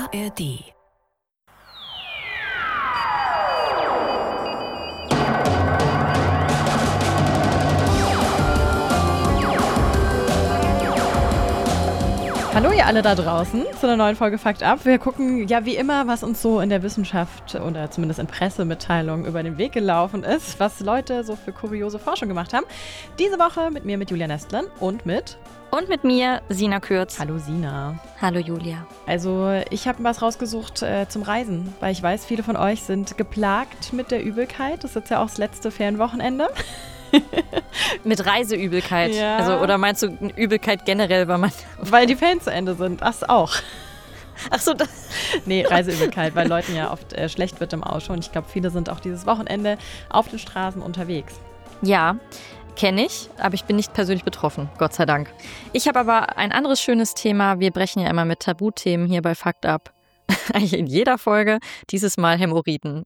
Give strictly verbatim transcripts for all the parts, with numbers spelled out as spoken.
A R D. Hallo ihr alle da draußen zu einer neuen Folge Fakt ab. Wir gucken ja wie immer, was uns so in der Wissenschaft oder zumindest in Pressemitteilungen über den Weg gelaufen ist, was Leute so für kuriose Forschung gemacht haben. Diese Woche mit mir, mit Julia Nestlin und mit... Und mit mir, Sina Kürz. Hallo Sina. Hallo Julia. Also ich habe was rausgesucht äh, zum Reisen, weil ich weiß, viele von euch sind geplagt mit der Übelkeit. Das ist jetzt ja auch das letzte Ferienwochenende. Mit Reiseübelkeit. Ja. Also, oder meinst du Übelkeit generell, weil man... Weil die Ferien zu Ende sind, das auch. Ach so, das... Nee, Reiseübelkeit, weil Leuten ja oft äh, schlecht wird im Auto. Und ich glaube, viele sind auch dieses Wochenende auf den Straßen unterwegs. Ja, kenne ich, aber ich bin nicht persönlich betroffen, Gott sei Dank. Ich habe aber ein anderes schönes Thema. Wir brechen ja immer mit Tabuthemen hier bei Fakt ab. Eigentlich in jeder Folge. Dieses Mal Hämorrhoiden.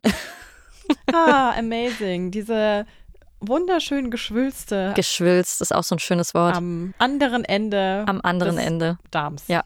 Ah, amazing. Diese... wunderschön geschwülste. Geschwülst ist auch so ein schönes Wort. Am anderen Ende. Am anderen des Ende. Darms. Ja.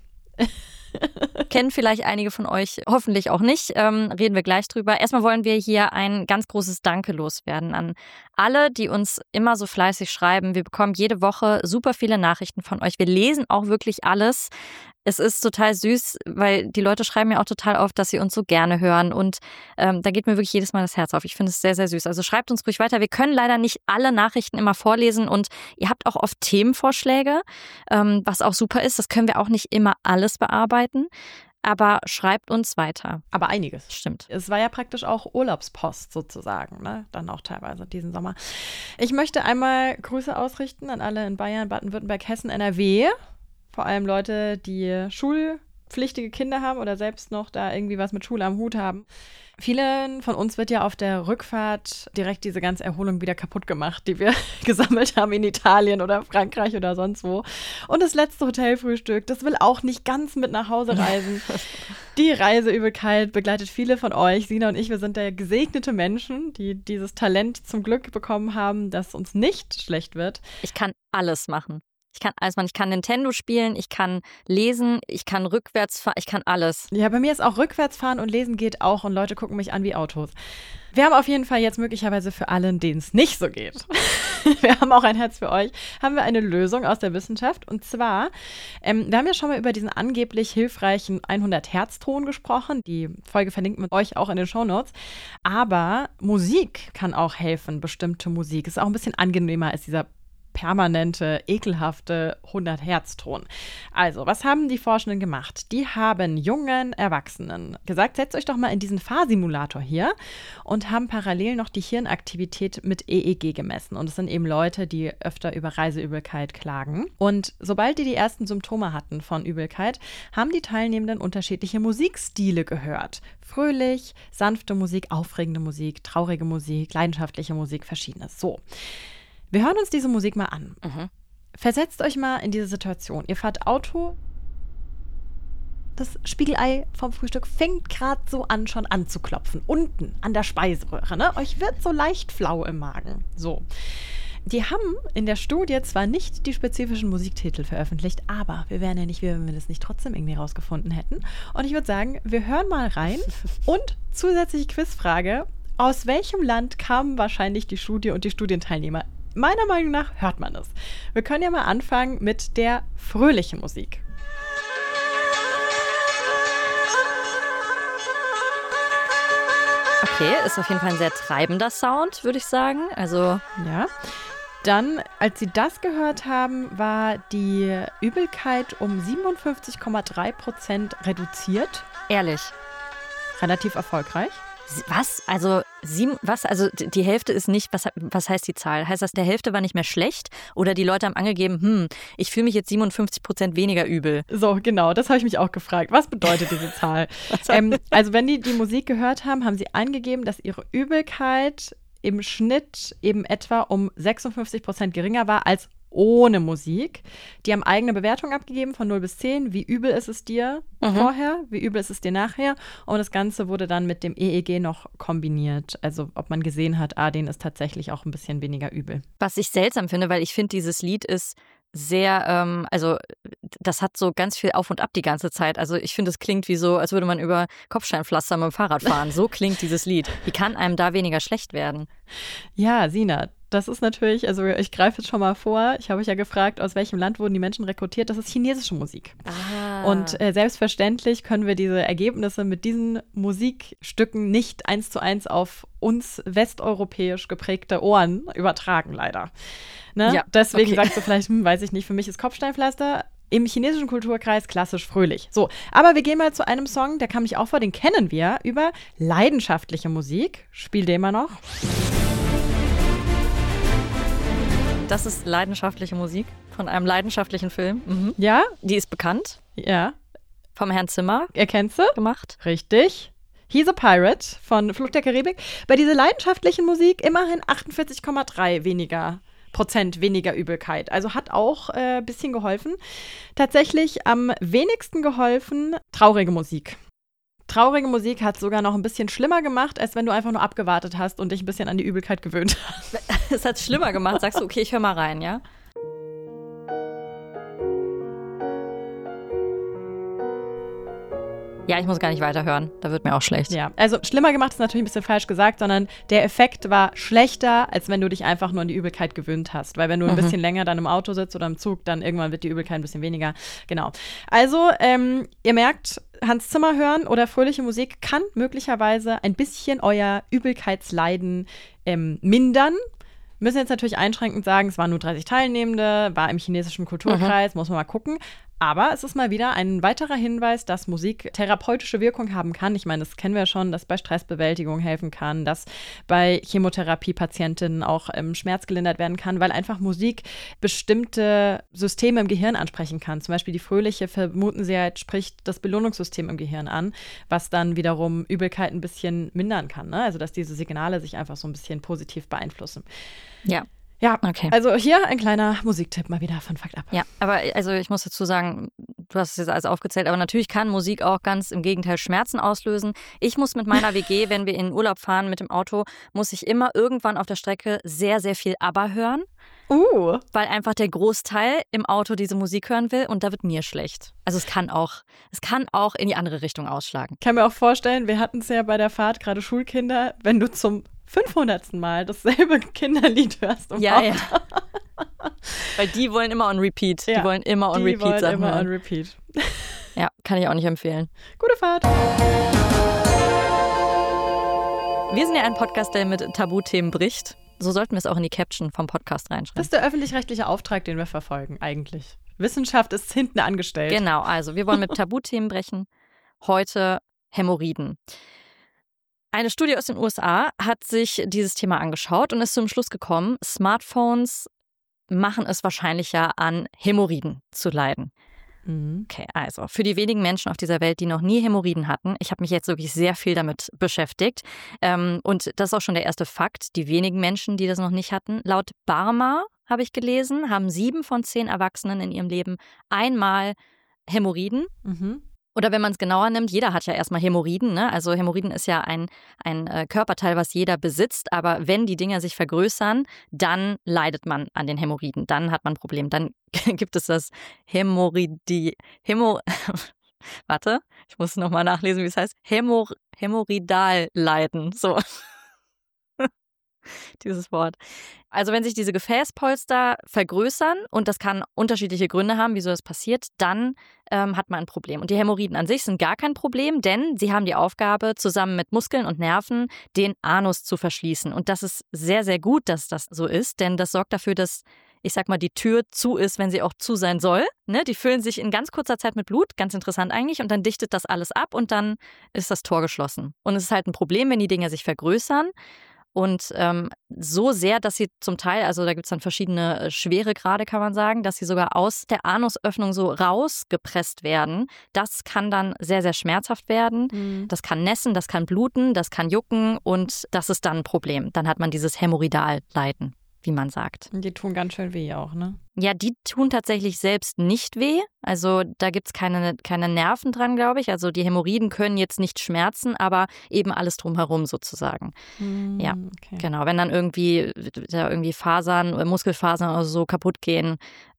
Kennen vielleicht einige von euch, hoffentlich auch nicht. Ähm, reden wir gleich drüber. Erstmal wollen wir hier ein ganz großes Danke loswerden an alle, die uns immer so fleißig schreiben. Wir bekommen jede Woche super viele Nachrichten von euch. Wir lesen auch wirklich alles. Es ist total süß, weil die Leute schreiben ja auch total oft, dass sie uns so gerne hören. Und ähm, da geht mir wirklich jedes Mal das Herz auf. Ich finde es sehr, sehr süß. Also schreibt uns ruhig weiter. Wir können leider nicht alle Nachrichten immer vorlesen. Und ihr habt auch oft Themenvorschläge, ähm, was auch super ist. Das können wir auch nicht immer alles bearbeiten. Aber schreibt uns weiter. Aber einiges. Stimmt. Es war ja praktisch auch Urlaubspost sozusagen, ne? Dann auch teilweise diesen Sommer. Ich möchte einmal Grüße ausrichten an alle in Bayern, Baden-Württemberg, Hessen, N R W. Vor allem Leute, die schulpflichtige Kinder haben oder selbst noch da irgendwie was mit Schule am Hut haben. Vielen von uns wird ja auf der Rückfahrt direkt diese ganze Erholung wieder kaputt gemacht, die wir gesammelt haben in Italien oder Frankreich oder sonst wo. Und das letzte Hotelfrühstück, das will auch nicht ganz mit nach Hause reisen. Die Reiseübelkeit begleitet viele von euch. Sina und ich, wir sind ja gesegnete Menschen, die dieses Talent zum Glück bekommen haben, dass uns nicht schlecht wird. Ich kann alles machen. Ich kann alles machen. Ich kann Nintendo spielen, ich kann lesen, ich kann rückwärts fahren, ich kann alles. Ja, bei mir ist auch rückwärts fahren und lesen geht auch und Leute gucken mich an wie Autos. Wir haben auf jeden Fall jetzt möglicherweise für alle, denen es nicht so geht. Wir haben auch ein Herz für euch. Haben wir eine Lösung aus der Wissenschaft. Und zwar, ähm, wir haben ja schon mal über diesen angeblich hilfreichen hundert-Hertz-Ton gesprochen. Die Folge verlinkt man euch auch in den Shownotes. Aber Musik kann auch helfen, bestimmte Musik. Ist auch ein bisschen angenehmer als dieser permanente, ekelhafte hundert-Hertz-Ton. Also, was haben die Forschenden gemacht? Die haben jungen Erwachsenen gesagt, setzt euch doch mal in diesen Fahrsimulator hier und haben parallel noch die Hirnaktivität mit E E G gemessen. Und es sind eben Leute, die öfter über Reiseübelkeit klagen. Und sobald die die ersten Symptome hatten von Übelkeit, haben die Teilnehmenden unterschiedliche Musikstile gehört. Fröhlich, sanfte Musik, aufregende Musik, traurige Musik, leidenschaftliche Musik, verschiedenes. So. Wir hören uns diese Musik mal an. Mhm. Versetzt euch mal in diese Situation. Ihr fahrt Auto. Das Spiegelei vom Frühstück fängt gerade so an, schon anzuklopfen. Unten an der Speiseröhre. Ne? Euch wird so leicht flau im Magen. So. Die haben in der Studie zwar nicht die spezifischen Musiktitel veröffentlicht, aber wir wären ja nicht, wenn wir das nicht trotzdem irgendwie rausgefunden hätten. Und ich würde sagen, wir hören mal rein. Und zusätzliche Quizfrage. Aus welchem Land kamen wahrscheinlich die Studie und die Studienteilnehmer? Meiner Meinung nach hört man es. Wir können ja mal anfangen mit der fröhlichen Musik. Okay, ist auf jeden Fall ein sehr treibender Sound, würde ich sagen. Also, ja. Dann, als sie das gehört haben, war die Übelkeit um siebenundfünfzig Komma drei Prozent reduziert. Ehrlich. Relativ erfolgreich. Was? Also sieben, was? Also die Hälfte ist nicht, was, was heißt die Zahl? Heißt das, der Hälfte war nicht mehr schlecht? Oder die Leute haben angegeben, hm, ich fühle mich jetzt siebenundfünfzig Prozent weniger übel? So, genau, das habe ich mich auch gefragt. Was bedeutet diese Zahl? ähm, also wenn die die Musik gehört haben, haben sie angegeben, dass ihre Übelkeit im Schnitt eben etwa um sechsundfünfzig Prozent geringer war als ohne Musik. Die haben eigene Bewertungen abgegeben von null bis zehn. Wie übel ist es dir mhm. vorher? Wie übel ist es dir nachher? Und das Ganze wurde dann mit dem E E G noch kombiniert. Also ob man gesehen hat, ah, denen ist tatsächlich auch ein bisschen weniger übel. Was ich seltsam finde, weil ich finde, dieses Lied ist sehr, ähm, also das hat so ganz viel Auf und Ab die ganze Zeit. Also ich finde, es klingt wie so, als würde man über Kopfsteinpflaster mit dem Fahrrad fahren. So klingt dieses Lied. Wie kann einem da weniger schlecht werden? Ja, Sina, das ist natürlich, also ich greife jetzt schon mal vor, ich habe euch ja gefragt, aus welchem Land wurden die Menschen rekrutiert, das ist chinesische Musik. Ah. Und äh, selbstverständlich können wir diese Ergebnisse mit diesen Musikstücken nicht eins zu eins auf uns westeuropäisch geprägte Ohren übertragen, leider. Ne? Ja, Deswegen okay. sagst du vielleicht, hm, weiß ich nicht, für mich ist Kopfsteinpflaster im chinesischen Kulturkreis klassisch fröhlich. So, aber wir gehen mal zu einem Song, der kam mich auch vor, den kennen wir, über leidenschaftliche Musik. Spiel den mal noch. Das ist leidenschaftliche Musik von einem leidenschaftlichen Film. Mhm. Ja? Die ist bekannt. Ja. Vom Herrn Zimmer. Erkennst du? Gemacht. Richtig. He's a Pirate von Fluch der Karibik. Bei dieser leidenschaftlichen Musik immerhin achtundvierzig Komma drei weniger Prozent weniger Übelkeit. Also hat auch ein äh, bisschen geholfen. Tatsächlich am wenigsten geholfen traurige Musik. Traurige Musik hat sogar noch ein bisschen schlimmer gemacht, als wenn du einfach nur abgewartet hast und dich ein bisschen an die Übelkeit gewöhnt hast. Es hat es schlimmer gemacht. Sagst du, okay, ich höre mal rein, ja? Ja, ich muss gar nicht weiterhören. Da wird mir auch schlecht. Ja, also schlimmer gemacht ist natürlich ein bisschen falsch gesagt, sondern der Effekt war schlechter, als wenn du dich einfach nur an die Übelkeit gewöhnt hast. Weil wenn du ein mhm. bisschen länger dann im Auto sitzt oder im Zug, dann irgendwann wird die Übelkeit ein bisschen weniger. Genau. Also, ähm, ihr merkt, Hans Zimmer hören oder fröhliche Musik kann möglicherweise ein bisschen euer Übelkeitsleiden ähm, mindern. Wir müssen jetzt natürlich einschränkend sagen, es waren nur dreißig Teilnehmende, war im chinesischen Kulturkreis, mhm. muss man mal gucken. Aber es ist mal wieder ein weiterer Hinweis, dass Musik therapeutische Wirkung haben kann. Ich meine, das kennen wir schon, dass bei Stressbewältigung helfen kann, dass bei Chemotherapie-Patientinnen auch ähm, Schmerz gelindert werden kann, weil einfach Musik bestimmte Systeme im Gehirn ansprechen kann. Zum Beispiel die fröhliche, vermuten sie halt, spricht das Belohnungssystem im Gehirn an, was dann wiederum Übelkeit ein bisschen mindern kann. Ne? Also, dass diese Signale sich einfach so ein bisschen positiv beeinflussen. Ja. Ja, okay. Also hier ein kleiner Musiktipp mal wieder von Fakt ab. Ja, aber also ich muss dazu sagen, du hast es jetzt alles aufgezählt, aber natürlich kann Musik auch ganz im Gegenteil Schmerzen auslösen. Ich muss mit meiner W G, wenn wir in den Urlaub fahren mit dem Auto, muss ich immer irgendwann auf der Strecke sehr, sehr viel ABBA hören. Uh. Weil einfach der Großteil im Auto diese Musik hören will und da wird mir schlecht. Also es kann auch, es kann auch in die andere Richtung ausschlagen. Ich kann mir auch vorstellen, wir hatten es ja bei der Fahrt, gerade Schulkinder, wenn du zum fünfhundertsten Mal dasselbe Kinderlied hörst. Um ja, ja. Weil die wollen immer on repeat. Ja, die wollen immer on die repeat wollen Sachen immer hören. on repeat. Ja, kann ich auch nicht empfehlen. Gute Fahrt. Wir sind ja ein Podcast, der mit Tabuthemen bricht. So sollten wir es auch in die Caption vom Podcast reinschreiben. Das ist der öffentlich-rechtliche Auftrag, den wir verfolgen, eigentlich. Wissenschaft ist hinten angestellt. Genau, also wir wollen mit Tabuthemen brechen. Heute Hämorrhoiden. Eine Studie aus den U S A hat sich dieses Thema angeschaut und ist zum Schluss gekommen, Smartphones machen es wahrscheinlicher, an Hämorrhoiden zu leiden. Mhm. Okay, also für die wenigen Menschen auf dieser Welt, die noch nie Hämorrhoiden hatten, ich habe mich jetzt wirklich sehr viel damit beschäftigt ähm, und das ist auch schon der erste Fakt, die wenigen Menschen, die das noch nicht hatten, laut Barmer, habe ich gelesen, haben sieben von zehn Erwachsenen in ihrem Leben einmal Hämorrhoiden. Mhm. Oder wenn man es genauer nimmt, jeder hat ja erstmal Hämorrhoiden. Ne? Also Hämorrhoiden ist ja ein, ein äh, Körperteil, was jeder besitzt. Aber wenn die Dinger sich vergrößern, dann leidet man an den Hämorrhoiden. Dann hat man ein Problem. Dann gibt es das Hämorrhoidi... Hämo... Warte, ich muss nochmal nachlesen, wie es heißt. Hämor... Hämorrhoidalleiden. So. Dieses Wort. Also wenn sich diese Gefäßpolster vergrößern, und das kann unterschiedliche Gründe haben, wieso das passiert, dann ähm, hat man ein Problem. Und die Hämorrhoiden an sich sind gar kein Problem, denn sie haben die Aufgabe, zusammen mit Muskeln und Nerven den Anus zu verschließen. Und das ist sehr, sehr gut, dass das so ist, denn das sorgt dafür, dass, ich sag mal, die Tür zu ist, wenn sie auch zu sein soll. Ne? Die füllen sich in ganz kurzer Zeit mit Blut, ganz interessant eigentlich, und dann dichtet das alles ab und dann ist das Tor geschlossen. Und es ist halt ein Problem, wenn die Dinger sich vergrößern. Und ähm, so sehr, dass sie zum Teil, also da gibt es dann verschiedene Schweregrade, kann man sagen, dass sie sogar aus der Anusöffnung so rausgepresst werden. Das kann dann sehr, sehr schmerzhaft werden. Mhm. Das kann nässen, das kann bluten, das kann jucken und das ist dann ein Problem. Dann hat man dieses Hämorrhoidalleiden, wie man sagt. Die tun ganz schön weh auch, ne? Ja, die tun tatsächlich selbst nicht weh. Also da gibt es keine, keine Nerven dran, glaube ich. Also die Hämorrhoiden können jetzt nicht schmerzen, aber eben alles drumherum sozusagen. Mm, ja, okay. Genau. Wenn dann irgendwie, da irgendwie Fasern, Muskelfasern oder so kaputt gehen,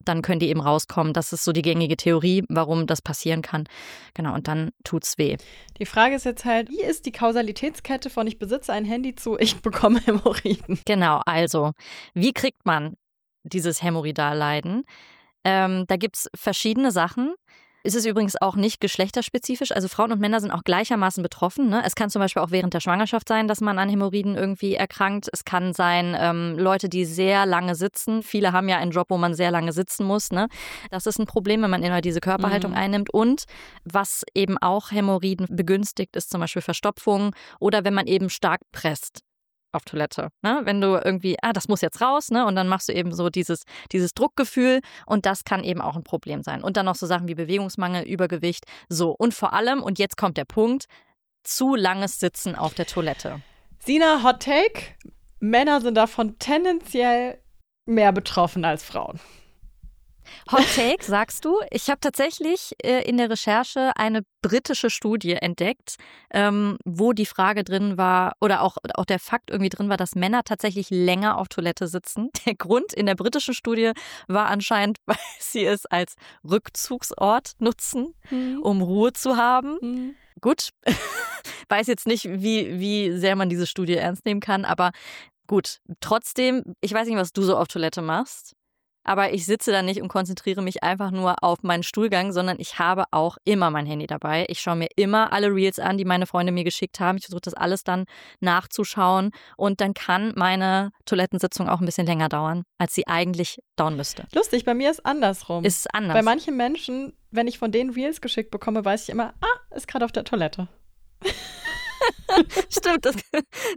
dann können die eben rauskommen. Das ist so die gängige Theorie, warum das passieren kann. Genau, und dann tut's weh. Die Frage ist jetzt halt, wie ist die Kausalitätskette von ich besitze ein Handy zu ich bekomme Hämorrhoiden? Genau, also, wie kriegt man dieses Hämorrhoidalleiden? Ähm, da gibt's verschiedene Sachen. Es ist übrigens auch nicht geschlechterspezifisch. Also Frauen und Männer sind auch gleichermaßen betroffen. Ne? Es kann zum Beispiel auch während der Schwangerschaft sein, dass man an Hämorrhoiden irgendwie erkrankt. Es kann sein, ähm, Leute, die sehr lange sitzen. Viele haben ja einen Job, wo man sehr lange sitzen muss. Ne? Das ist ein Problem, wenn man immer diese Körperhaltung mhm. einnimmt. Und was eben auch Hämorrhoiden begünstigt, ist zum Beispiel Verstopfung oder wenn man eben stark presst auf Toilette, ne? Wenn du irgendwie, ah, das muss jetzt raus, ne? Und dann machst du eben so dieses, dieses Druckgefühl und das kann eben auch ein Problem sein. Und dann noch so Sachen wie Bewegungsmangel, Übergewicht, so. Und vor allem, und jetzt kommt der Punkt, zu langes Sitzen auf der Toilette. Sina, Hot Take, Männer sind davon tendenziell mehr betroffen als Frauen. Hot Take, sagst du? Ich habe tatsächlich äh, in der Recherche eine britische Studie entdeckt, ähm, wo die Frage drin war, oder auch, auch der Fakt irgendwie drin war, dass Männer tatsächlich länger auf Toilette sitzen. Der Grund in der britischen Studie war anscheinend, weil sie es als Rückzugsort nutzen, hm. um Ruhe zu haben. Hm. Gut, weiß jetzt nicht, wie, wie sehr man diese Studie ernst nehmen kann, aber gut, trotzdem, ich weiß nicht, was du so auf Toilette machst. Aber ich sitze da nicht und konzentriere mich einfach nur auf meinen Stuhlgang, sondern ich habe auch immer mein Handy dabei. Ich schaue mir immer alle Reels an, die meine Freunde mir geschickt haben. Ich versuche das alles dann nachzuschauen. Und dann kann meine Toilettensitzung auch ein bisschen länger dauern, als sie eigentlich dauern müsste. Lustig, bei mir ist andersrum. Ist anders. Bei manchen Menschen, wenn ich von denen Reels geschickt bekomme, weiß ich immer, ah, ist gerade auf der Toilette. Stimmt, das,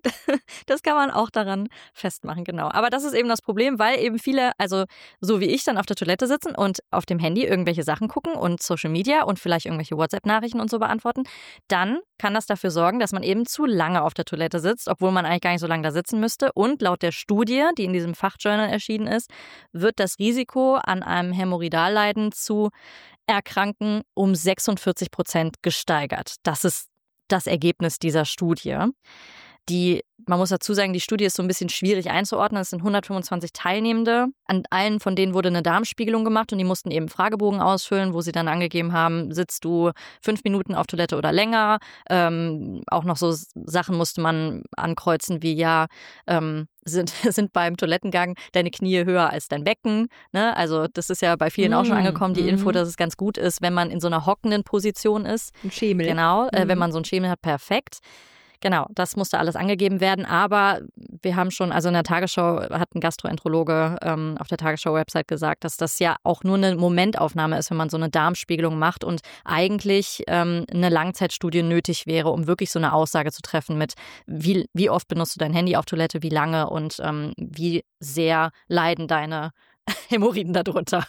das kann man auch daran festmachen, genau. Aber das ist eben das Problem, weil eben viele, also so wie ich, dann auf der Toilette sitzen und auf dem Handy irgendwelche Sachen gucken und Social Media und vielleicht irgendwelche WhatsApp-Nachrichten und so beantworten, dann kann das dafür sorgen, dass man eben zu lange auf der Toilette sitzt, obwohl man eigentlich gar nicht so lange da sitzen müsste. Und laut der Studie, die in diesem Fachjournal erschienen ist, wird das Risiko, an einem Hämorrhoidalleiden zu erkranken, um sechsundvierzig Prozent gesteigert. Das ist das Ergebnis dieser Studie. Die, man muss dazu sagen, die Studie ist so ein bisschen schwierig einzuordnen. Es sind hundertfünfundzwanzig Teilnehmende. An allen von denen wurde eine Darmspiegelung gemacht und die mussten eben Fragebogen ausfüllen, wo sie dann angegeben haben, sitzt du fünf Minuten auf Toilette oder länger. Ähm, auch noch so Sachen musste man ankreuzen wie, ja, ähm, sind, sind beim Toilettengang deine Knie höher als dein Becken. Ne? Also das ist ja bei vielen mm, auch schon angekommen, die mm. Info, dass es ganz gut ist, wenn man in so einer hockenden Position ist. Ein Schemel. Genau, mm. äh, wenn man so einen Schemel hat, perfekt. Genau, das musste alles angegeben werden, aber wir haben schon, also in der Tagesschau hat ein Gastroenterologe ähm, auf der Tagesschau-Website gesagt, dass das ja auch nur eine Momentaufnahme ist, wenn man so eine Darmspiegelung macht und eigentlich ähm, eine Langzeitstudie nötig wäre, um wirklich so eine Aussage zu treffen mit, wie, wie oft benutzt du dein Handy auf Toilette, wie lange und ähm, wie sehr leiden deine Hämorrhoiden darunter.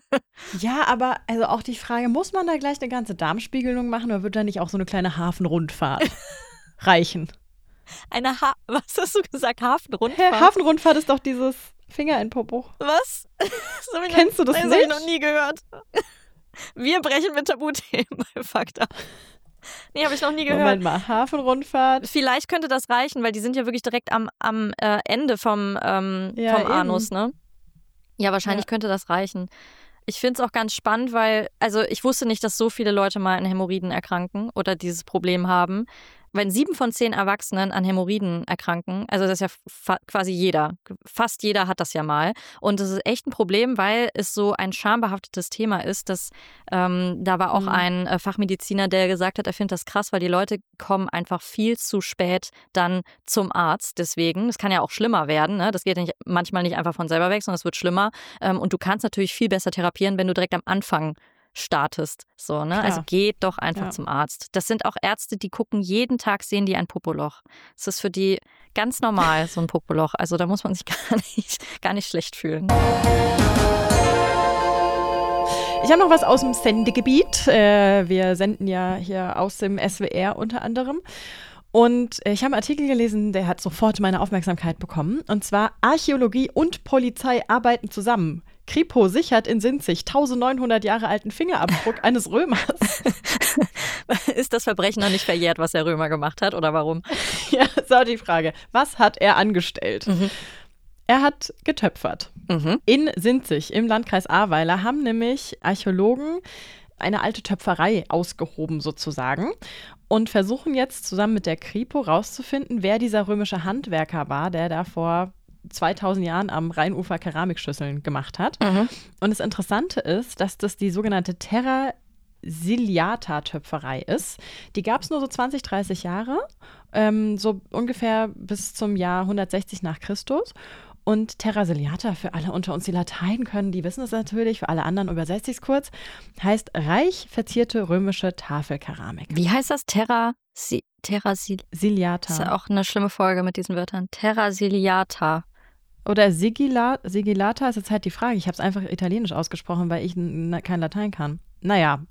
Ja, aber also auch die Frage, muss man da gleich eine ganze Darmspiegelung machen oder wird da nicht auch so eine kleine Hafenrundfahrt reichen? Eine ha- Was hast du gesagt? Hafenrundfahrt? Hä, Hafenrundfahrt ist doch dieses Finger in Popo. Was? Das Kennst du das, das nicht? Das habe ich noch nie gehört. Wir brechen mit Tabuthemen bei Fakta. Nee, habe ich noch nie gehört. Moment mal, Hafenrundfahrt. Vielleicht könnte das reichen, weil die sind ja wirklich direkt am, am äh, Ende vom, ähm, ja, vom Anus, ne? Ja, wahrscheinlich ja. könnte das reichen. Ich finde es auch ganz spannend, weil, also ich wusste nicht, dass so viele Leute mal an Hämorrhoiden erkranken oder dieses Problem haben. Wenn sieben von zehn Erwachsenen an Hämorrhoiden erkranken, also das ist ja fa- quasi jeder, fast jeder hat das ja mal. Und das ist echt ein Problem, weil es so ein schambehaftetes Thema ist. Dass, ähm, da war auch mhm. ein äh, Fachmediziner, der gesagt hat, er findet das krass, weil die Leute kommen einfach viel zu spät dann zum Arzt. Deswegen, es kann ja auch schlimmer werden. Ne? Das geht nicht, manchmal nicht einfach von selber weg, sondern es wird schlimmer. Ähm, und du kannst natürlich viel besser therapieren, wenn du direkt am Anfang startest. So, ne? Also geht doch einfach ja. zum Arzt. Das sind auch Ärzte, die gucken jeden Tag, sehen die ein Popoloch. Das ist für die ganz normal, so ein Popoloch. Also da muss man sich gar nicht, gar nicht schlecht fühlen. Ich habe noch was aus dem Sendegebiet. Wir senden ja hier aus dem S W R unter anderem. Und ich habe einen Artikel gelesen, der hat sofort meine Aufmerksamkeit bekommen. Und zwar: Archäologie und Polizei arbeiten zusammen. Kripo sichert in Sinzig neunzehnhundert Jahre alten Fingerabdruck eines Römers. Ist das Verbrechen noch nicht verjährt, was der Römer gemacht hat, oder warum? Ja, so die Frage. Was hat er angestellt? Mhm. Er hat getöpfert. Mhm. In Sinzig im Landkreis Ahrweiler haben nämlich Archäologen eine alte Töpferei ausgehoben sozusagen und versuchen jetzt zusammen mit der Kripo rauszufinden, wer dieser römische Handwerker war, der da vor zweitausend Jahren am Rheinufer Keramikschüsseln gemacht hat. Mhm. Und das Interessante ist, dass das die sogenannte Terra Siliata-Töpferei ist. Die gab es nur so zwanzig, dreißig Jahre, ähm, so ungefähr bis zum Jahr hundertsechzig nach Christus. Und Terra Siliata, für alle unter uns, die Latein können, die wissen es natürlich, für alle anderen übersetze ich es kurz, heißt reich verzierte römische Tafelkeramik. Wie heißt das? Terra, si, Terra Sil Siliata. Das ist ja auch eine schlimme Folge mit diesen Wörtern. Terra Siliata. Oder Sigilla, Sigillata ist jetzt halt die Frage. Ich habe es einfach italienisch ausgesprochen, weil ich n- kein Latein kann. Naja,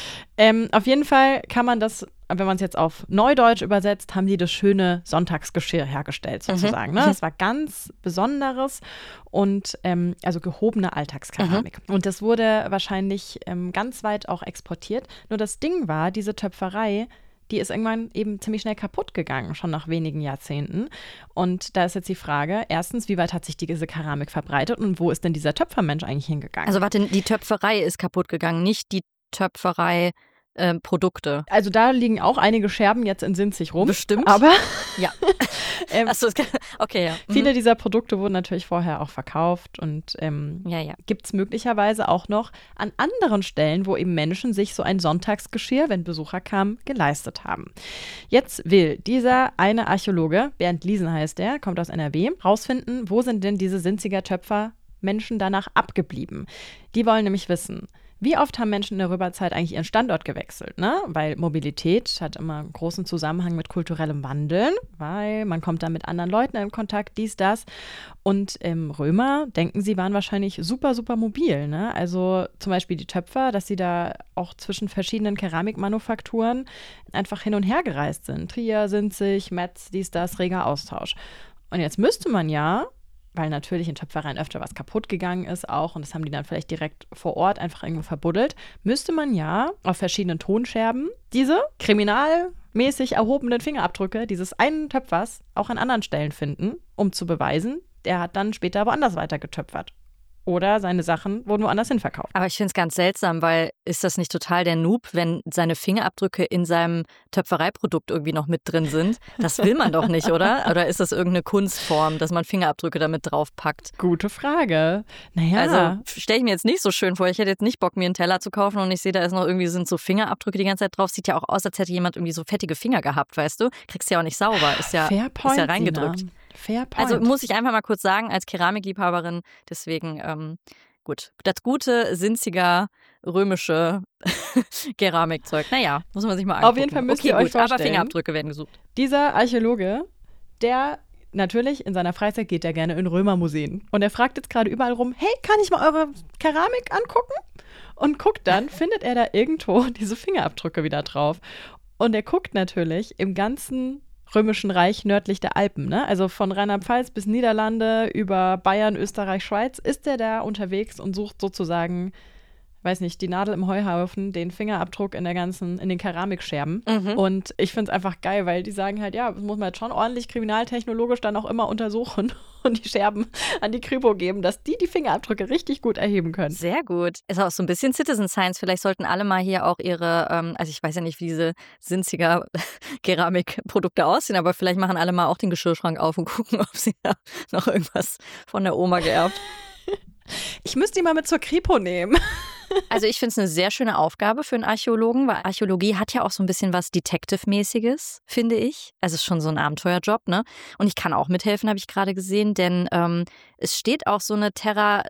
ähm, auf jeden Fall kann man das, wenn man es jetzt auf Neudeutsch übersetzt, haben die das schöne Sonntagsgeschirr hergestellt sozusagen. Mhm. Ne? Das war ganz Besonderes und ähm, also gehobene Alltagskeramik. Mhm. Und das wurde wahrscheinlich ähm, ganz weit auch exportiert. Nur das Ding war, diese Töpferei, die ist irgendwann eben ziemlich schnell kaputt gegangen, schon nach wenigen Jahrzehnten. Und da ist jetzt die Frage, erstens, wie weit hat sich diese Keramik verbreitet und wo ist denn dieser Töpfermensch eigentlich hingegangen? Also warte, die Töpferei ist kaputt gegangen, nicht die Töpferei äh, Produkte. Also da liegen auch einige Scherben jetzt in Sinzig rum. Bestimmt. Aber ja. ähm, Achso, okay, ja. Mhm. Viele dieser Produkte wurden natürlich vorher auch verkauft und ähm, ja, ja. gibt es möglicherweise auch noch an anderen Stellen, wo eben Menschen sich so ein Sonntagsgeschirr, wenn Besucher kamen, geleistet haben. Jetzt will dieser eine Archäologe, Bernd Liesen heißt er, kommt aus N R W, rausfinden, wo sind denn diese Sinziger Töpfermenschen danach abgeblieben. Die wollen nämlich wissen, wie oft haben Menschen in der Römerzeit eigentlich ihren Standort gewechselt, ne? Weil Mobilität hat immer einen großen Zusammenhang mit kulturellem Wandeln, weil man kommt da mit anderen Leuten in Kontakt, dies, das. Und ähm, Römer, denken sie, waren wahrscheinlich super, super mobil, ne? Also zum Beispiel die Töpfer, dass sie da auch zwischen verschiedenen Keramikmanufakturen einfach hin und her gereist sind. Trier, Sinzig, Metz, dies, das, reger Austausch. Und jetzt müsste man ja, weil natürlich in Töpfereien öfter was kaputt gegangen ist auch und das haben die dann vielleicht direkt vor Ort einfach irgendwo verbuddelt, müsste man ja auf verschiedenen Tonscherben diese kriminalmäßig erhobenen Fingerabdrücke dieses einen Töpfers auch an anderen Stellen finden, um zu beweisen, der hat dann später woanders weiter getöpfert. Oder seine Sachen wurden woanders hin verkauft. Aber ich finde es ganz seltsam, weil ist das nicht total der Noob, wenn seine Fingerabdrücke in seinem Töpfereiprodukt irgendwie noch mit drin sind? Das will man doch nicht, oder? Oder ist das irgendeine Kunstform, dass man Fingerabdrücke damit draufpackt? Gute Frage. Naja. Also stelle ich mir jetzt nicht so schön vor. Ich hätte jetzt nicht Bock, mir einen Teller zu kaufen und ich sehe, da ist noch irgendwie sind so Fingerabdrücke die ganze Zeit drauf. Sieht ja auch aus, als hätte jemand irgendwie so fettige Finger gehabt, weißt du? Kriegst ja auch nicht sauber. Ist ja, Fair point, ist ja reingedrückt. Sina. Fair point. Also muss ich einfach mal kurz sagen, als Keramikliebhaberin, deswegen, ähm, gut. Das gute, Sinziger, römische Keramikzeug. Naja, muss man sich mal angucken. Auf jeden Fall müsst okay, ihr euch gut, vorstellen, aber Fingerabdrücke werden gesucht. Dieser Archäologe, der natürlich in seiner Freizeit geht er gerne in Römermuseen. Und er fragt jetzt gerade überall rum, hey, kann ich mal eure Keramik angucken? Und guckt dann, findet er da irgendwo diese Fingerabdrücke wieder drauf. Und er guckt natürlich im ganzen Römischen Reich nördlich der Alpen, ne? Also von Rheinland-Pfalz bis Niederlande über Bayern, Österreich, Schweiz ist er da unterwegs und sucht sozusagen, weiß nicht, die Nadel im Heuhaufen, den Fingerabdruck in der ganzen, in den Keramikscherben. Mhm. Und ich finde es einfach geil, weil die sagen halt, ja, das muss man jetzt schon ordentlich kriminaltechnologisch dann auch immer untersuchen und die Scherben an die Kripo geben, dass die die Fingerabdrücke richtig gut erheben können. Sehr gut. Ist auch so ein bisschen Citizen Science. Vielleicht sollten alle mal hier auch ihre, ähm, also ich weiß ja nicht, wie diese Sinziger Keramikprodukte aussehen, aber vielleicht machen alle mal auch den Geschirrschrank auf und gucken, ob sie da noch irgendwas von der Oma geerbt. Ich müsste die mal mit zur Kripo nehmen. Also ich finde es eine sehr schöne Aufgabe für einen Archäologen, weil Archäologie hat ja auch so ein bisschen was Detective-mäßiges, finde ich. Also es ist schon so ein Abenteuerjob, ne? Und ich kann auch mithelfen, habe ich gerade gesehen, denn ähm, es steht auch so eine Terra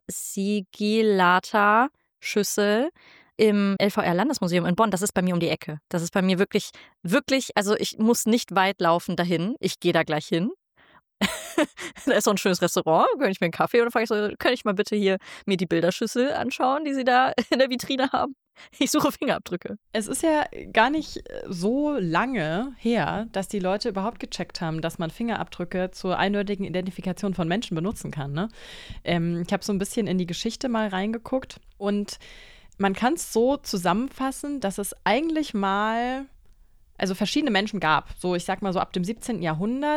Sigillata-Schüssel im L V R-Landesmuseum in Bonn. Das ist bei mir um die Ecke. Das ist bei mir wirklich, wirklich, also ich muss nicht weit laufen dahin. Ich gehe da gleich hin. Da ist so ein schönes Restaurant, gönne ich mir einen Kaffee und dann frage ich so, kann ich mal bitte hier mir die Bilderschüssel anschauen, die sie da in der Vitrine haben? Ich suche Fingerabdrücke. Es ist ja gar nicht so lange her, dass die Leute überhaupt gecheckt haben, dass man Fingerabdrücke zur eindeutigen Identifikation von Menschen benutzen kann. Ne? Ähm, ich habe so ein bisschen in die Geschichte mal reingeguckt und man kann es so zusammenfassen, dass es eigentlich mal, also verschiedene Menschen gab. So, ich sag mal so ab dem siebzehnten Jahrhundert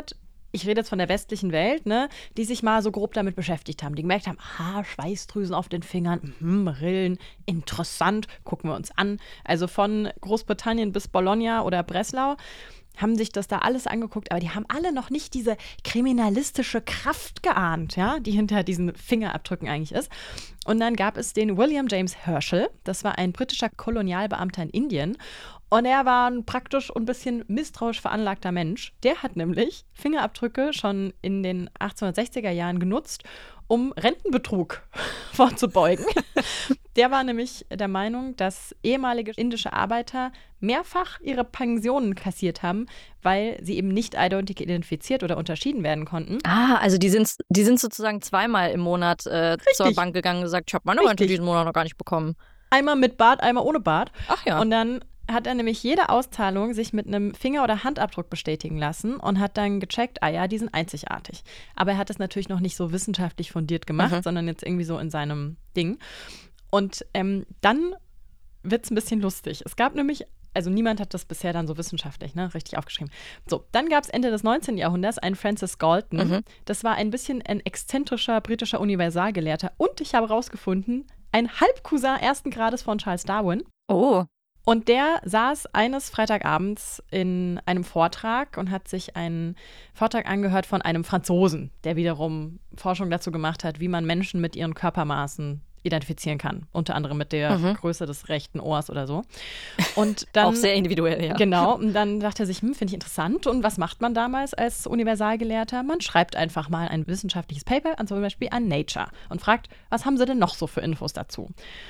ich rede jetzt von der westlichen Welt, ne, die sich mal so grob damit beschäftigt haben, die gemerkt haben, aha, Schweißdrüsen auf den Fingern, mhm, Rillen, interessant, gucken wir uns an. Also von Großbritannien bis Bologna oder Breslau haben sich das da alles angeguckt, aber die haben alle noch nicht diese kriminalistische Kraft geahnt, ja, die hinter diesen Fingerabdrücken eigentlich ist. Und dann gab es den William James Herschel, das war ein britischer Kolonialbeamter in Indien. Und er war ein praktisch und ein bisschen misstrauisch veranlagter Mensch. Der hat nämlich Fingerabdrücke schon in den achtzehnhundertsechziger Jahren genutzt, um Rentenbetrug vorzubeugen. Der war nämlich der Meinung, dass ehemalige indische Arbeiter mehrfach ihre Pensionen kassiert haben, weil sie eben nicht eindeutig identifiziert oder unterschieden werden konnten. Ah, also die sind, die sind sozusagen zweimal im Monat äh, zur Bank gegangen und gesagt, ich habe meine Rente diesen Monat noch gar nicht bekommen. Einmal mit Bart, einmal ohne Bart. Ach ja. Und dann hat er nämlich jede Auszahlung sich mit einem Finger- oder Handabdruck bestätigen lassen und hat dann gecheckt, ah ja, die sind einzigartig. Aber er hat es natürlich noch nicht so wissenschaftlich fundiert gemacht, mhm. sondern jetzt irgendwie so in seinem Ding. Und ähm, dann wird es ein bisschen lustig. Es gab nämlich, also niemand hat das bisher dann so wissenschaftlich, ne, richtig aufgeschrieben. So, dann gab es Ende des neunzehnten Jahrhunderts einen Francis Galton. Mhm. Das war ein bisschen ein exzentrischer britischer Universalgelehrter. Und ich habe rausgefunden, ein Halbcousin ersten Grades von Charles Darwin. Oh. Und der saß eines Freitagabends in einem Vortrag und hat sich einen Vortrag angehört von einem Franzosen, der wiederum Forschung dazu gemacht hat, wie man Menschen mit ihren Körpermaßen identifizieren kann. Unter anderem mit der mhm. Größe des rechten Ohrs oder so. Und dann, auch sehr individuell, ja. Genau. Und dann dachte er sich, hm, finde ich interessant. Und was macht man damals als Universalgelehrter? Man schreibt einfach mal ein wissenschaftliches Paper, zum Beispiel an Nature, und fragt, was haben sie denn noch so für Infos dazu?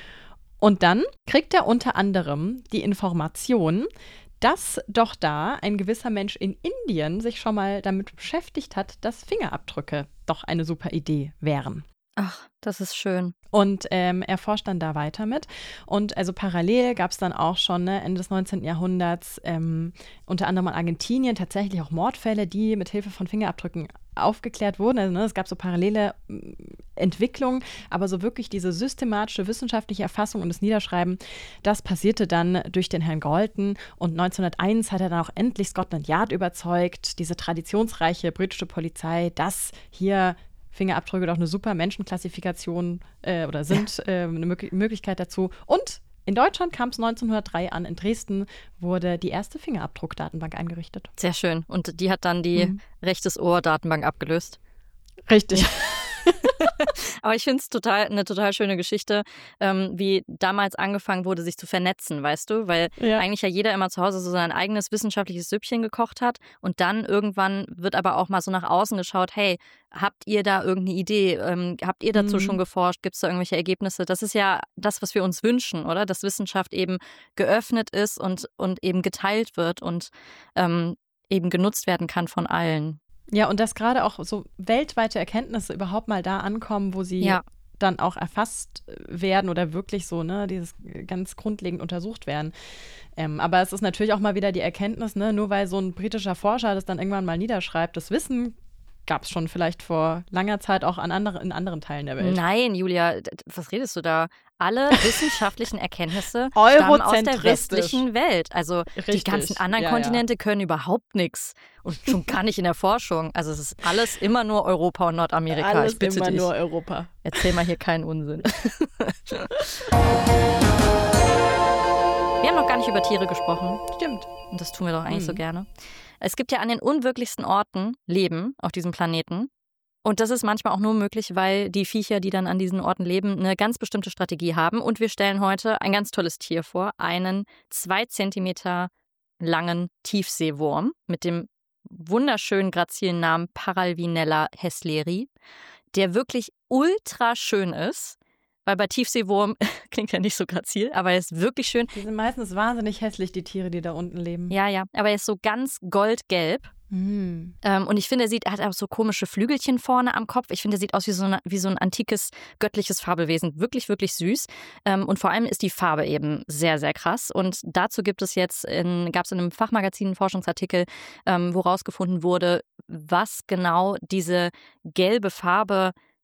Und dann kriegt er unter anderem die Information, dass doch da ein gewisser Mensch in Indien sich schon mal damit beschäftigt hat, dass Fingerabdrücke doch eine super Idee wären. Ach, das ist schön. Und ähm, er forscht dann da weiter mit. Und also parallel gab es dann auch schon, ne, Ende des neunzehnten Jahrhunderts, ähm, unter anderem in Argentinien tatsächlich auch Mordfälle, die mit Hilfe von Fingerabdrücken aufgeklärt wurden. Also ne, es gab so parallele äh, Entwicklungen, aber so wirklich diese systematische wissenschaftliche Erfassung und das Niederschreiben, das passierte dann durch den Herrn Galton. Und neunzehnhunderteins hat er dann auch endlich Scotland Yard überzeugt, diese traditionsreiche britische Polizei, dass hier Fingerabdrücke doch eine super Menschenklassifikation äh, oder sind äh, eine Mö- Möglichkeit dazu. Und in Deutschland kam es neunzehnhundertdrei an. In Dresden wurde die erste Fingerabdruckdatenbank eingerichtet. Sehr schön. Und die hat dann die mhm. rechtes Ohr-Datenbank abgelöst. Richtig. Aber ich finde es total, eine total schöne Geschichte, ähm, wie damals angefangen wurde, sich zu vernetzen, weißt du? Weil ja. eigentlich ja jeder immer zu Hause so sein eigenes wissenschaftliches Süppchen gekocht hat und dann irgendwann wird aber auch mal so nach außen geschaut, hey, habt ihr da irgendeine Idee? Ähm, habt ihr dazu mhm. schon geforscht? Gibt es da irgendwelche Ergebnisse? Das ist ja das, was wir uns wünschen, oder? Dass Wissenschaft eben geöffnet ist und, und eben geteilt wird und ähm, eben genutzt werden kann von allen. Ja, und dass gerade auch so weltweite Erkenntnisse überhaupt mal da ankommen, wo sie ja. dann auch erfasst werden oder wirklich so, ne, dieses ganz grundlegend untersucht werden. Ähm, aber es ist natürlich auch mal wieder die Erkenntnis, ne, nur weil so ein britischer Forscher das dann irgendwann mal niederschreibt, das Wissen gab es schon vielleicht vor langer Zeit auch an andere, in anderen Teilen der Welt. Nein, Julia, was redest du da? Alle wissenschaftlichen Erkenntnisse stammen aus der westlichen Welt. Also Richtig. Die ganzen anderen ja, Kontinente ja. können überhaupt nichts. Und schon gar nicht in der Forschung. Also es ist alles immer nur Europa und Nordamerika. Alles ich bitte immer dich. nur Europa. Erzähl mal hier keinen Unsinn. Wir haben noch gar nicht über Tiere gesprochen. Stimmt. Und das tun wir doch eigentlich mhm. so gerne. Es gibt ja an den unwirklichsten Orten Leben auf diesem Planeten. Und das ist manchmal auch nur möglich, weil die Viecher, die dann an diesen Orten leben, eine ganz bestimmte Strategie haben. Und wir stellen heute ein ganz tolles Tier vor, einen zwei Zentimeter langen Tiefseewurm mit dem wunderschönen grazilen Namen Paralvinella hessleri, der wirklich ultra schön ist. Weil bei Tiefseewurm klingt ja nicht so grazil, aber er ist wirklich schön. Die sind meistens wahnsinnig hässlich, die Tiere, die da unten leben. Ja, ja, aber er ist so ganz goldgelb. Mm. Ähm, und ich finde, er, sieht, er hat auch so komische Flügelchen vorne am Kopf. Ich finde, er sieht aus wie so, eine, wie so ein antikes, göttliches Fabelwesen. Wirklich, wirklich süß. Ähm, und vor allem ist die Farbe eben sehr, sehr krass. Und dazu gibt es jetzt, in, gab es in einem Fachmagazin einen Forschungsartikel, ähm, wo rausgefunden wurde, was genau diese gelbe Farbe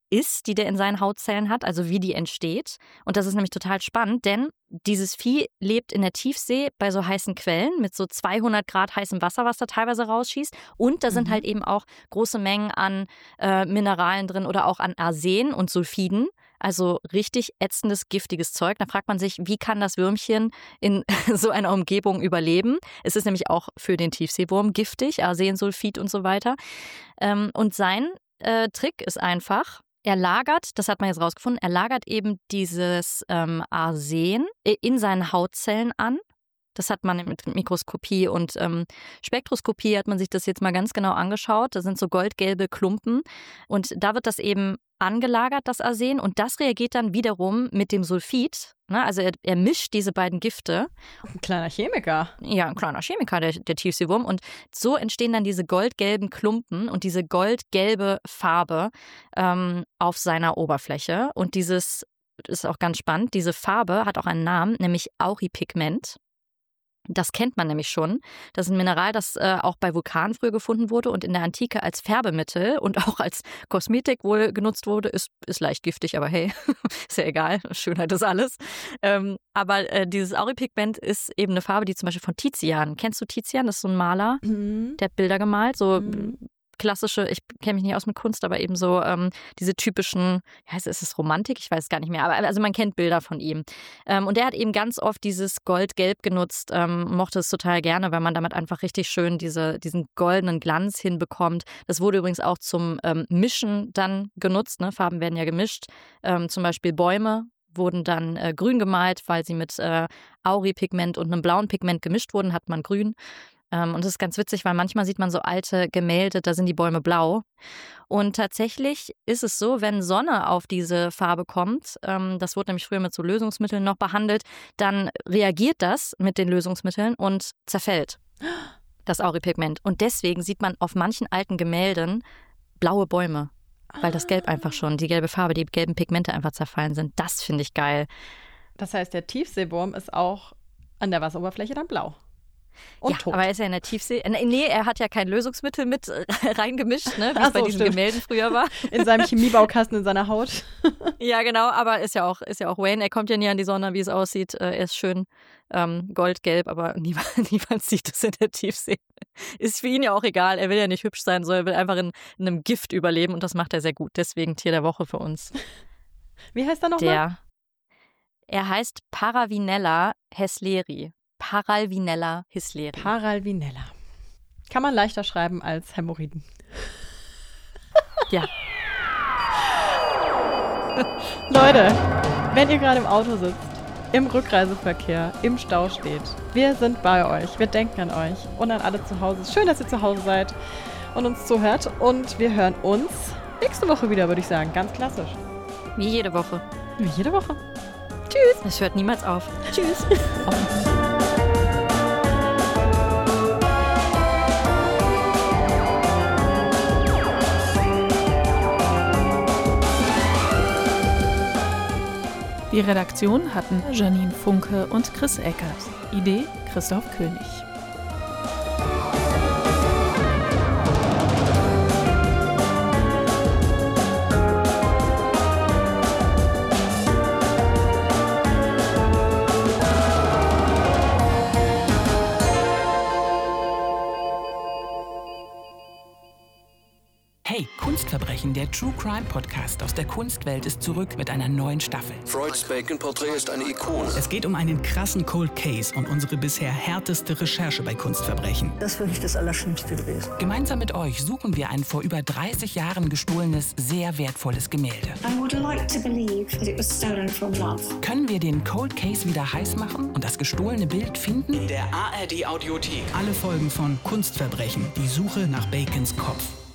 ist, die der in seinen Hautzellen hat, also wie die entsteht. Und das ist nämlich total spannend, denn dieses Vieh lebt in der Tiefsee bei so heißen Quellen mit so zweihundert Grad heißem Wasser, was da teilweise rausschießt. Und da sind Mhm. halt eben auch große Mengen an äh, Mineralen drin oder auch an Arsen und Sulfiden. Also richtig ätzendes, giftiges Zeug. Da fragt man sich, wie kann das Würmchen in so einer Umgebung überleben? Es ist nämlich auch für den Tiefseewurm giftig, Arsen, Sulfid und so weiter. Ähm, und sein äh, Trick ist einfach, er lagert, das hat man jetzt rausgefunden, er lagert eben dieses ähm, Arsen in seinen Hautzellen an. Das hat man mit Mikroskopie und ähm, Spektroskopie, hat man sich das jetzt mal ganz genau angeschaut. Das sind so goldgelbe Klumpen und da wird das eben angelagert, das Arsen, und das reagiert dann wiederum mit dem Sulfid. Ne? Also er, er mischt diese beiden Gifte. Ein kleiner Chemiker. Ja, ein kleiner Chemiker, der, der Tiefseewurm. Und so entstehen dann diese goldgelben Klumpen und diese goldgelbe Farbe ähm, auf seiner Oberfläche. Und dieses, das ist auch ganz spannend, diese Farbe hat auch einen Namen, nämlich Auripigment. Das kennt man nämlich schon. Das ist ein Mineral, das äh, auch bei Vulkanen früher gefunden wurde und in der Antike als Färbemittel und auch als Kosmetik wohl genutzt wurde. Ist, ist leicht giftig, aber hey, ist ja egal. Schönheit ist alles. Ähm, aber äh, dieses Auripigment ist eben eine Farbe, die zum Beispiel von Tizian. Kennst du Tizian? Das ist so ein Maler, Mhm. der hat Bilder gemalt. So Mhm. klassische, ich kenne mich nicht aus mit Kunst, aber eben so ähm, diese typischen, ja, ist es Romantik? Ich weiß es gar nicht mehr, aber also man kennt Bilder von ihm. Ähm, und der hat eben ganz oft dieses Goldgelb genutzt, ähm, mochte es total gerne, weil man damit einfach richtig schön diese, diesen goldenen Glanz hinbekommt. Das wurde übrigens auch zum ähm, Mischen dann genutzt, ne? Farben werden ja gemischt. Ähm, zum Beispiel Bäume wurden dann äh, grün gemalt, weil sie mit äh, Auripigment und einem blauen Pigment gemischt wurden, hat man grün. Und das ist ganz witzig, weil manchmal sieht man so alte Gemälde, da sind die Bäume blau. Und tatsächlich ist es so, wenn Sonne auf diese Farbe kommt, ähm, das wurde nämlich früher mit so Lösungsmitteln noch behandelt, dann reagiert das mit den Lösungsmitteln und zerfällt das Auripigment. Und deswegen sieht man auf manchen alten Gemälden blaue Bäume, weil das Gelb einfach schon, die gelbe Farbe, die gelben Pigmente einfach zerfallen sind. Das finde ich geil. Das heißt, der Tiefseewurm ist auch an der Wasseroberfläche dann blau. Und ja, tot. aber er ist ja in der Tiefsee. Nee, er hat ja kein Lösungsmittel mit reingemischt, ne, wie es Ach bei so, diesen stimmt. Gemälden früher war. In seinem Chemiebaukasten in seiner Haut. Ja, genau, aber ist ja auch, ist ja auch Wayne. Er kommt ja nie an die Sonne, wie es aussieht. Er ist schön ähm, goldgelb, aber niemand, niemand sieht es in der Tiefsee. Ist für ihn ja auch egal. Er will ja nicht hübsch sein, sondern er will einfach in, in einem Gift überleben und das macht er sehr gut. Deswegen Tier der Woche für uns. Wie heißt er nochmal? Der, er heißt Paravinella hesleri. Paralvinella hesleri. Paralvinella. Kann man leichter schreiben als Hämorrhoiden. Ja. Leute, wenn ihr gerade im Auto sitzt, im Rückreiseverkehr, im Stau steht, wir sind bei euch, wir denken an euch und an alle zu Hause. Schön, dass ihr zu Hause seid und uns zuhört und wir hören uns nächste Woche wieder, würde ich sagen. Ganz klassisch. Wie jede Woche. Wie jede Woche. Tschüss. Es hört niemals auf. Tschüss. Die Redaktion hatten Janine Funke und Chris Eckert. Idee Christoph König. Hey, Kunstverbrechen, der True Crime Podcast aus der Kunstwelt ist zurück mit einer neuen Staffel. Freuds Bacon-Porträt ist eine Ikone. Es geht um einen krassen Cold Case und unsere bisher härteste Recherche bei Kunstverbrechen. Das ist wirklich das Allerschlimmste gewesen. Gemeinsam mit euch suchen wir ein vor über dreißig Jahren gestohlenes, sehr wertvolles Gemälde. I would like to believe that it was stolen from love. Können wir den Cold Case wieder heiß machen und das gestohlene Bild finden? In der A R D Audiothek. Alle Folgen von Kunstverbrechen, die Suche nach Bacons Kopf.